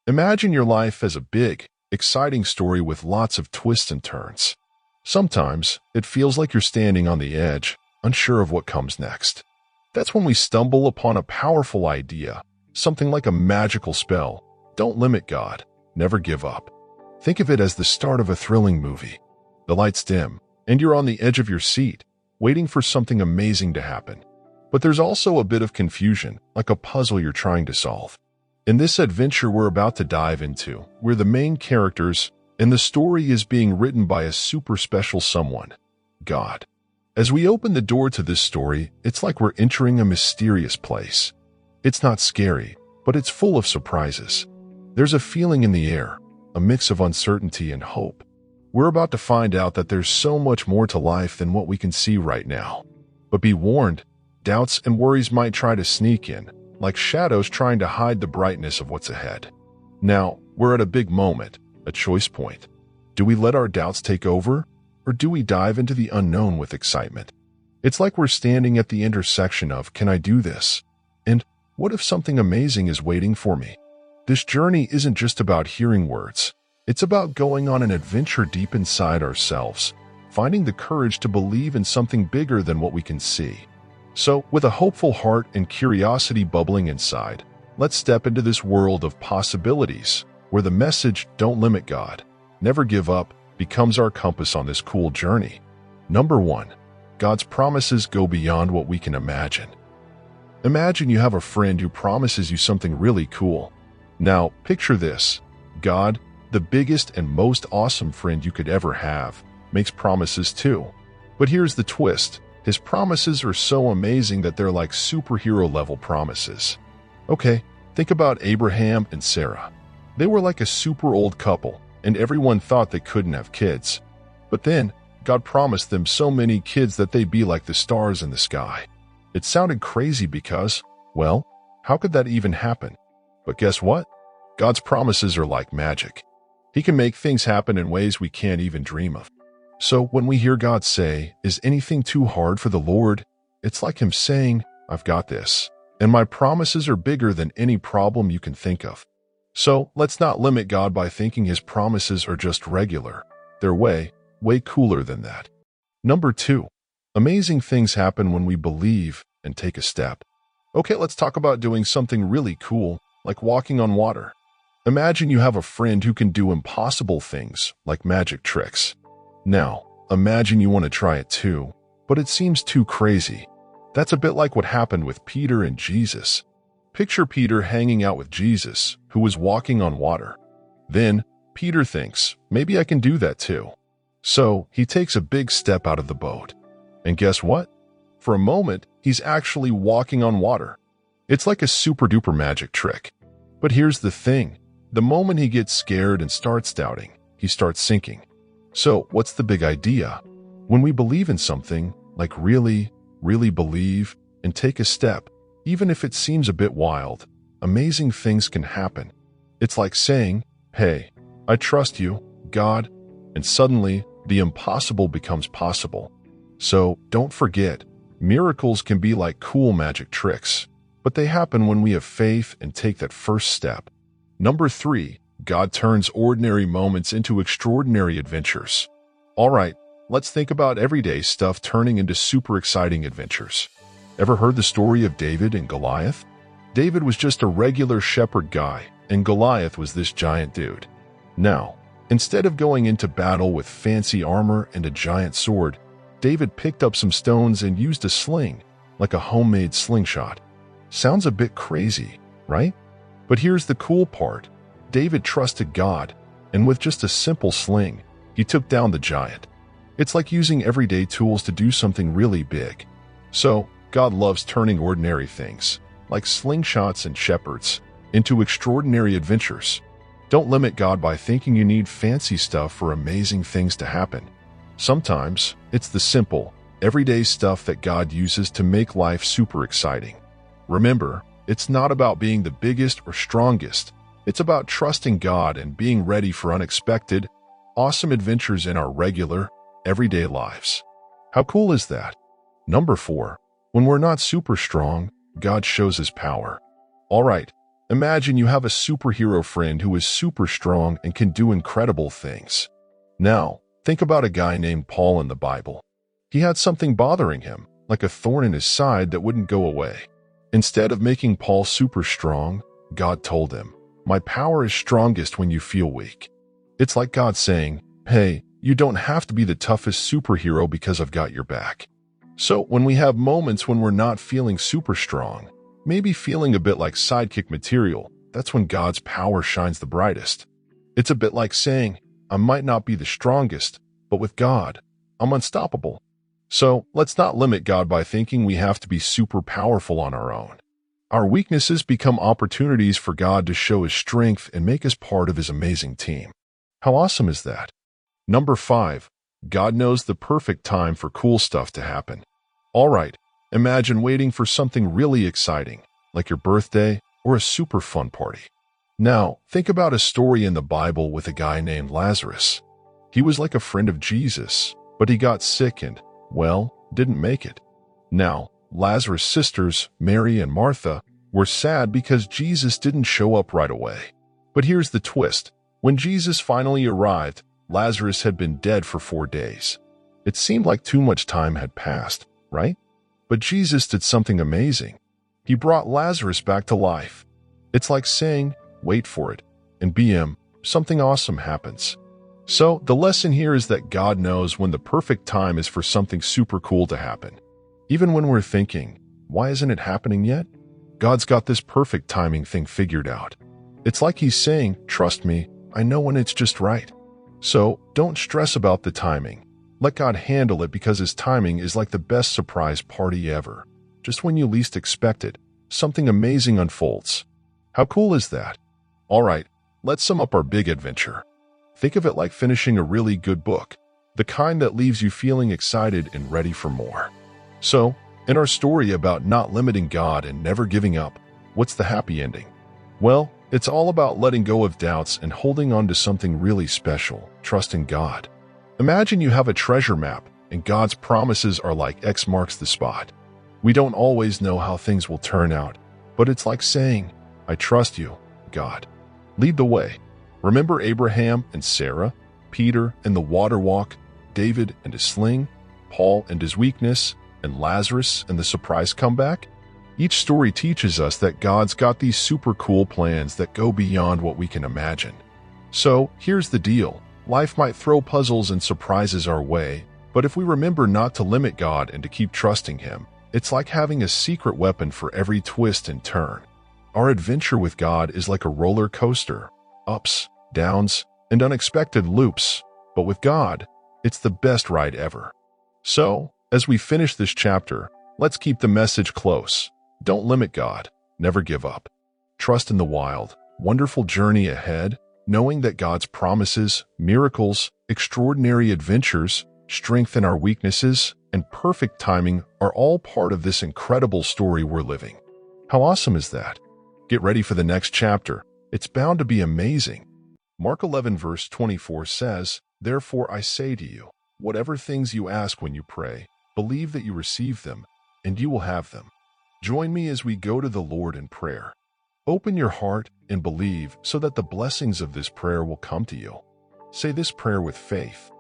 Imagine your life as a big, exciting story with lots of twists and turns. Sometimes it feels like you're standing on the edge, unsure of what comes next. That's when we stumble upon a powerful idea, something like a magical spell. Don't limit God. Never give up. Think of it as the start of a thrilling movie. The lights dim, and you're on the edge of your seat, waiting for something amazing to happen. But there's also a bit of confusion, like a puzzle you're trying to solve. In this adventure we're about to dive into, we're the main characters, and the story is being written by a super special someone, God. As we open the door to this story, it's like we're entering a mysterious place. It's not scary, but it's full of surprises. There's a feeling in the air, a mix of uncertainty and hope. We're about to find out that there's so much more to life than what we can see right now. But be warned, doubts and worries might try to sneak in, like shadows trying to hide the brightness of what's ahead. Now, we're at a big moment, a choice point. Do we let our doubts take over, or do we dive into the unknown with excitement? It's like we're standing at the intersection of, can I do this? And what if something amazing is waiting for me? This journey isn't just about hearing words. It's about going on an adventure deep inside ourselves, finding the courage to believe in something bigger than what we can see. So, with a hopeful heart and curiosity bubbling inside, let's step into this world of possibilities, where the message, don't limit God, never give up, becomes our compass on this cool journey. Number 1. God's promises go beyond what we can imagine. Imagine you have a friend who promises you something really cool. Now, picture this. God, the biggest and most awesome friend you could ever have, makes promises too. But here's the twist. His promises are so amazing that they're like superhero-level promises. Okay, think about Abraham and Sarah. They were like a super old couple, and everyone thought they couldn't have kids. But then, God promised them so many kids that they'd be like the stars in the sky. It sounded crazy because, well, how could that even happen? But guess what? God's promises are like magic. He can make things happen in ways we can't even dream of. So when we hear God say, is anything too hard for the Lord? It's like him saying, I've got this, and my promises are bigger than any problem you can think of. So let's not limit God by thinking his promises are just regular. They're way cooler than that. Number 2. Amazing things happen when we believe and take a step. Okay, let's talk about doing something really cool, like walking on water. Imagine you have a friend who can do impossible things, like magic tricks. Now, imagine you want to try it too, but it seems too crazy. That's a bit like what happened with Peter and Jesus. Picture Peter hanging out with Jesus, who was walking on water. Then, Peter thinks, maybe I can do that too. So, he takes a big step out of the boat. And guess what? For a moment, he's actually walking on water. It's like a super-duper magic trick. But here's the thing. The moment he gets scared and starts doubting, he starts sinking. So, what's the big idea? When we believe in something, like really believe, and take a step, even if it seems a bit wild, amazing things can happen. It's like saying, hey, I trust you, God, and suddenly, the impossible becomes possible. So, don't forget, miracles can be like cool magic tricks, but they happen when we have faith and take that first step. Number 3. God turns ordinary moments into extraordinary adventures. Alright, let's think about everyday stuff turning into super exciting adventures. Ever heard the story of David and Goliath? David was just a regular shepherd guy, and Goliath was this giant dude. Now, instead of going into battle with fancy armor and a giant sword, David picked up some stones and used a sling, like a homemade slingshot. Sounds a bit crazy, right? But here's the cool part. David trusted God, and with just a simple sling, he took down the giant. It's like using everyday tools to do something really big. So, God loves turning ordinary things, like slingshots and shepherds, into extraordinary adventures. Don't limit God by thinking you need fancy stuff for amazing things to happen. Sometimes, it's the simple, everyday stuff that God uses to make life super exciting. Remember, it's not about being the biggest or strongest. It's about trusting God and being ready for unexpected, awesome adventures in our regular, everyday lives. How cool is that? Number 4. When we're not super strong, God shows his power. Alright, Imagine you have a superhero friend who is super strong and can do incredible things. Now, think about a guy named Paul in the Bible. He had something bothering him, like a thorn in his side that wouldn't go away. Instead of making Paul super strong, God told him, "My power is strongest when you feel weak." It's like God saying, "Hey, you don't have to be the toughest superhero because I've got your back." So when we have moments when we're not feeling super strong, maybe feeling a bit like sidekick material, that's when God's power shines the brightest. It's a bit like saying, "I might not be the strongest, but with God, I'm unstoppable." So let's not limit God by thinking we have to be super powerful on our own. Our weaknesses become opportunities for God to show His strength and make us part of His amazing team. How awesome is that? Number 5. God knows the perfect time for cool stuff to happen. All right, imagine waiting for something really exciting, like your birthday or a super fun party. Now, think about a story in the Bible with a guy named Lazarus. He was like a friend of Jesus, but he got sick and, well, didn't make it. Now, Lazarus' sisters, Mary and Martha, were sad because Jesus didn't show up right away. But here's the twist. When Jesus finally arrived, Lazarus had been dead for 4 days. It seemed like too much time had passed, right? But Jesus did something amazing. He brought Lazarus back to life. It's like saying, wait for it, and BM, something awesome happens. So the lesson here is that God knows when the perfect time is for something super cool to happen. Even when we're thinking, why isn't it happening yet? God's got this perfect timing thing figured out. It's like He's saying, trust me, I know when it's just right. So don't stress about the timing. Let God handle it because His timing is like the best surprise party ever. Just when you least expect it, something amazing unfolds. How cool is that? All right, let's sum up our big adventure. Think of it like finishing a really good book, the kind that leaves you feeling excited and ready for more. So, in our story about not limiting God and never giving up, what's the happy ending? Well, it's all about letting go of doubts and holding on to something really special, trusting God. Imagine you have a treasure map and God's promises are like X marks the spot. We don't always know how things will turn out, but it's like saying, I trust you, God. Lead the way. Remember Abraham and Sarah, Peter and the water walk, David and his sling, Paul and his weakness, and Lazarus and the surprise comeback? Each story teaches us that God's got these super cool plans that go beyond what we can imagine. So here's the deal. Life might throw puzzles and surprises our way, but if we remember not to limit God and to keep trusting Him, it's like having a secret weapon for every twist and turn. Our adventure with God is like a roller coaster. Ups, downs, and unexpected loops, but with God, it's the best ride ever. So, as we finish this chapter, let's keep the message close. Don't limit God, never give up. Trust in the wild, wonderful journey ahead, knowing that God's promises, miracles, extraordinary adventures, strength in our weaknesses, and perfect timing are all part of this incredible story we're living. How awesome is that? Get ready for the next chapter. It's bound to be amazing. Mark 11 verse 24 says, Therefore I say to you, whatever things you ask when you pray, believe that you receive them, and you will have them. Join me as we go to the Lord in prayer. Open your heart and believe so that the blessings of this prayer will come to you. Say this prayer with faith.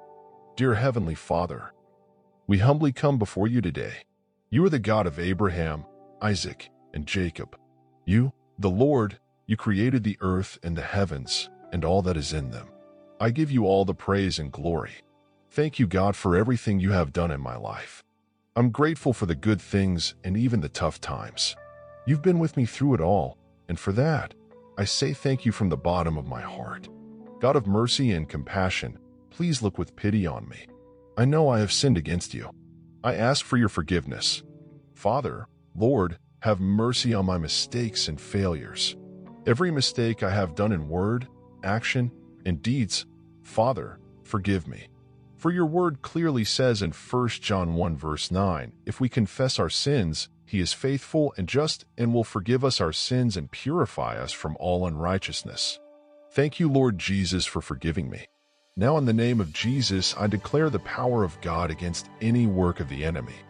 Dear Heavenly Father, we humbly come before you today. You are the God of Abraham, Isaac, and Jacob. You, the Lord, you created the earth and the heavens and all that is in them. I give you all the praise and glory. Thank you, God, for everything you have done in my life. I'm grateful for the good things and even the tough times. You've been with me through it all, and for that, I say thank you from the bottom of my heart. God of mercy and compassion, please look with pity on me. I know I have sinned against you. I ask for your forgiveness. Father, Lord, have mercy on my mistakes and failures. Every mistake I have done in word, action, and deeds, Father, forgive me. For your word clearly says in 1 John 1 verse 9, if we confess our sins, He is faithful and just and will forgive us our sins and purify us from all unrighteousness. Thank you, Lord Jesus, for forgiving me. Now in the name of Jesus, I declare the power of God against any work of the enemy.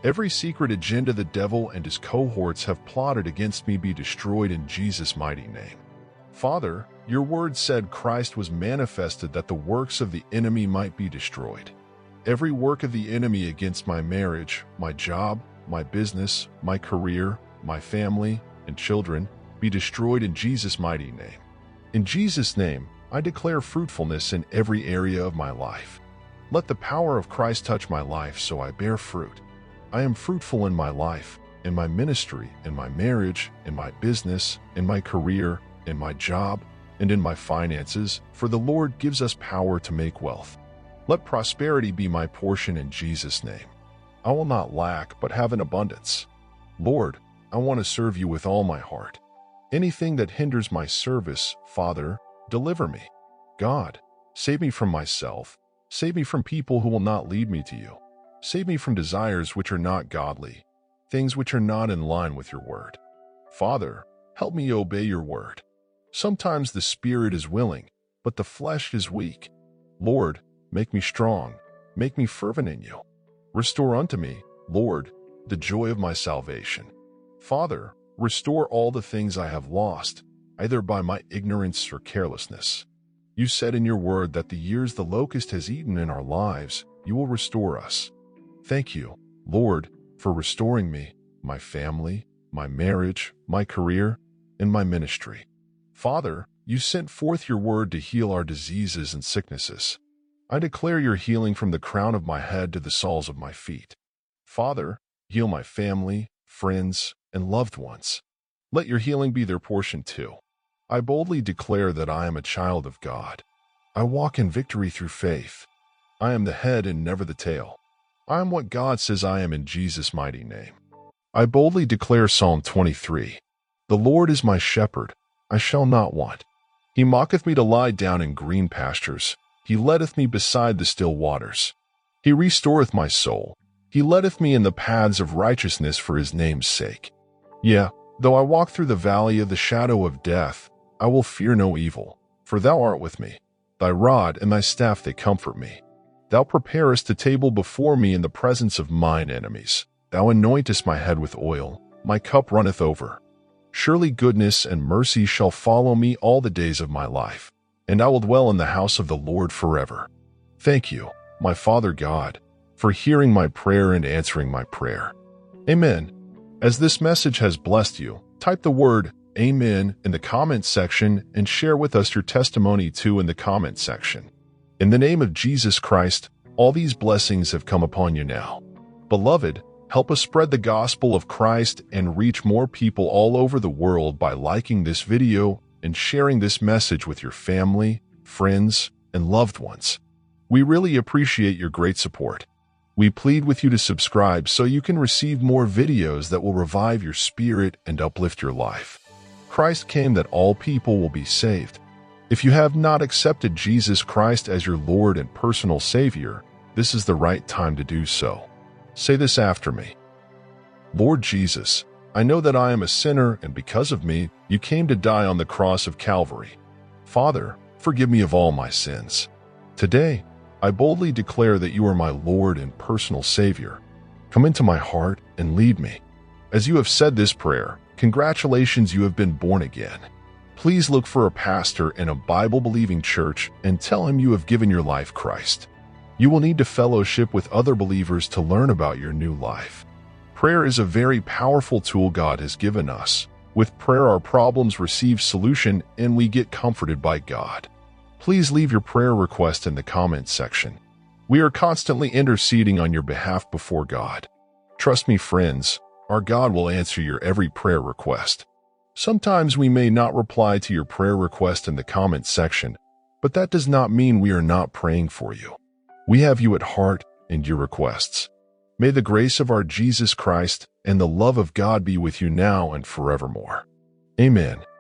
Every secret agenda the devil and his cohorts have plotted against me be destroyed in Jesus' mighty name. Father, your word said Christ was manifested that the works of the enemy might be destroyed. Every work of the enemy against my marriage, my job, my business, my career, my family, and children be destroyed in Jesus' mighty name. In Jesus' name, I declare fruitfulness in every area of my life. Let the power of Christ touch my life so I bear fruit. I am fruitful in my life, in my ministry, in my marriage, in my business, in my career, in my job, and in my finances, for the Lord gives us power to make wealth. Let prosperity be my portion in Jesus' name. I will not lack, but have an abundance. Lord, I want to serve you with all my heart. Anything that hinders my service, Father, deliver me. God, save me from myself. Save me from people who will not lead me to you. Save me from desires which are not godly, things which are not in line with your word. Father, help me obey your word. Sometimes the spirit is willing, but the flesh is weak. Lord, make me strong. Make me fervent in you. Restore unto me, Lord, the joy of my salvation. Father, restore all the things I have lost, either by my ignorance or carelessness. You said in your word that the years the locust has eaten in our lives, you will restore us. Thank you, Lord, for restoring me, my family, my marriage, my career, and my ministry. Father, you sent forth your word to heal our diseases and sicknesses. I declare your healing from the crown of my head to the soles of my feet. Father, heal my family, friends, and loved ones. Let your healing be their portion too. I boldly declare that I am a child of God. I walk in victory through faith. I am the head and never the tail. I am what God says I am in Jesus' mighty name. I boldly declare Psalm 23. The Lord is my shepherd, I shall not want. He maketh me to lie down in green pastures. He leadeth me beside the still waters. He restoreth my soul. He leadeth me in the paths of righteousness for his name's sake. Yea, though I walk through the valley of the shadow of death, I will fear no evil, for thou art with me. Thy rod and thy staff they comfort me. Thou preparest a table before me in the presence of mine enemies. Thou anointest my head with oil, my cup runneth over. Surely goodness and mercy shall follow me all the days of my life, and I will dwell in the house of the Lord forever. Thank you, my Father God, for hearing my prayer and answering my prayer. Amen. As this message has blessed you, type the word Amen in the comment section and share with us your testimony too in the comment section. In the name of Jesus Christ, all these blessings have come upon you now. Beloved, help us spread the gospel of Christ and reach more people all over the world by liking this video and sharing this message with your family, friends, and loved ones. We really appreciate your great support. We plead with you to subscribe so you can receive more videos that will revive your spirit and uplift your life. Christ came that all people will be saved. If you have not accepted Jesus Christ as your Lord and personal Savior, this is the right time to do so. Say this after me. Lord Jesus, I know that I am a sinner, and because of me, you came to die on the cross of Calvary. Father, forgive me of all my sins. Today, I boldly declare that you are my Lord and personal Savior. Come into my heart and lead me. As you have said this prayer, congratulations, you have been born again. Please look for a pastor in a Bible-believing church and tell him you have given your life Christ. You will need to fellowship with other believers to learn about your new life. Prayer is a very powerful tool God has given us. With prayer, our problems receive solution and we get comforted by God. Please leave your prayer request in the comments section. We are constantly interceding on your behalf before God. Trust me, friends, our God will answer your every prayer request. Sometimes we may not reply to your prayer request in the comments section, but that does not mean we are not praying for you. We have you at heart and your requests. May the grace of our Jesus Christ and the love of God be with you now and forevermore. Amen.